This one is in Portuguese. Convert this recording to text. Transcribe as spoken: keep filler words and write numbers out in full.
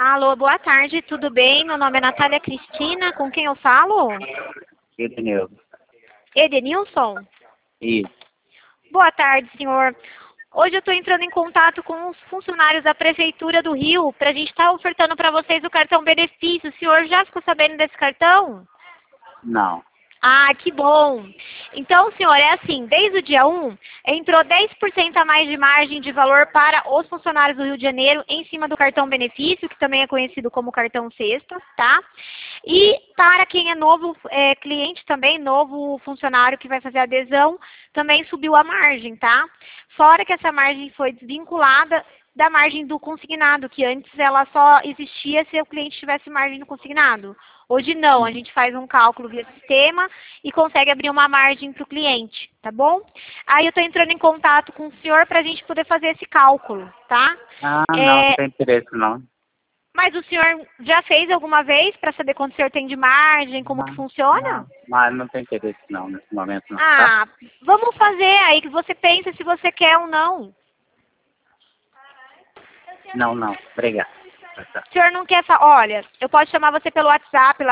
Alô, boa tarde, tudo bem? Meu nome é Natália Cristina, com quem eu falo? Edenilson. Edenilson? Isso. Boa tarde, senhor. Hoje eu estou entrando em contato com os funcionários da Prefeitura do Rio para a gente estar ofertando para vocês o cartão benefício. O senhor já ficou sabendo desse cartão? Não. Ah, que bom. Então, senhor, é assim, desde o dia um, entrou dez por cento a mais de margem de valor para os funcionários do Rio de Janeiro em cima do cartão benefício, que também é conhecido como cartão sexta, tá? E para quem é novo é, cliente também, novo funcionário que vai fazer adesão, também subiu a margem, tá? Fora que essa margem foi desvinculada da margem do consignado, que antes ela só existia se o cliente tivesse margem no consignado. Hoje não, a gente faz um cálculo via sistema e consegue abrir uma margem para o cliente, tá bom? Aí eu estou entrando em contato com o senhor para a gente poder fazer esse cálculo, tá? Ah, não, É, não tem interesse não. mas o senhor já fez alguma vez para saber quanto o senhor tem de margem, como que Não, funciona? não, mas não tem interesse não, nesse momento não, tá? Ah, vamos fazer aí que você pensa se você quer ou não. Não, não, obrigado. Tá, tá. O senhor não quer falar, olha, eu posso chamar você pelo WhatsApp,